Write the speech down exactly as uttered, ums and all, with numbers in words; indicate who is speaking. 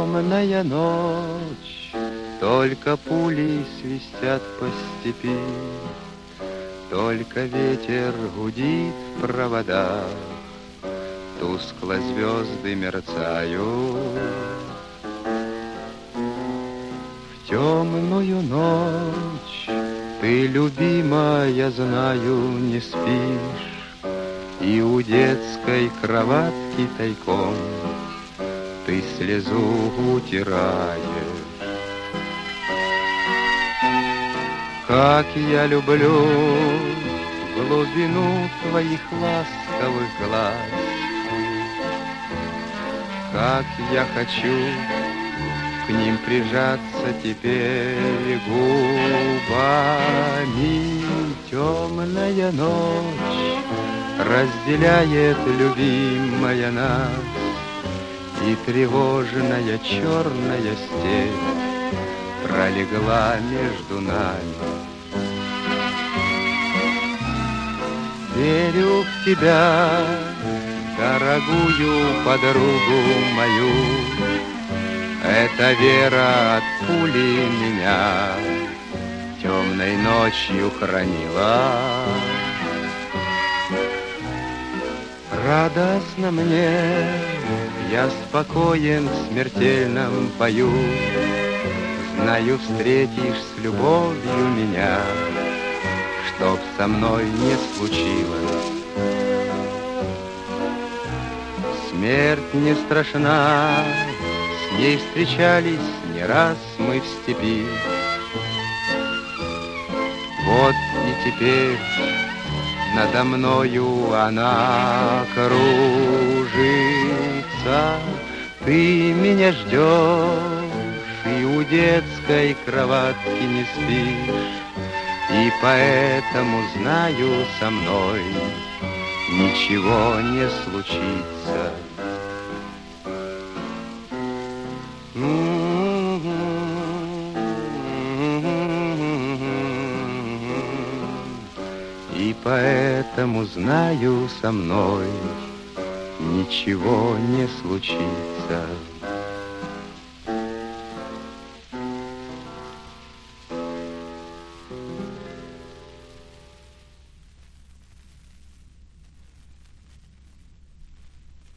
Speaker 1: Темная ночь, только пули свистят по степи, только ветер гудит в проводах, тускло звезды мерцают. В темную ночь ты, любимая, знаю, не спишь, и у детской кроватки тайком ты слезу утираешь. Как я люблю глубину твоих ласковых глаз, как я хочу к ним прижаться теперь губами. Темная ночь разделяет, любимая, нас, и тревожная черная степь пролегла между нами. Верю в тебя, дорогую подругу мою, эта вера от пули меня темной ночью хранила. Радостно мне, я спокоен в смертельном бою, знаю, встретишь с любовью меня, чтоб со мной не случилось. Смерть не страшна, с ней встречались не раз мы в степи. Вот и теперь надо мною она кружится. Ты меня ждешь и у детской кроватки не спишь, и поэтому знаю, со мной ничего не случится. И поэтому знаю, со мной ничего не случится.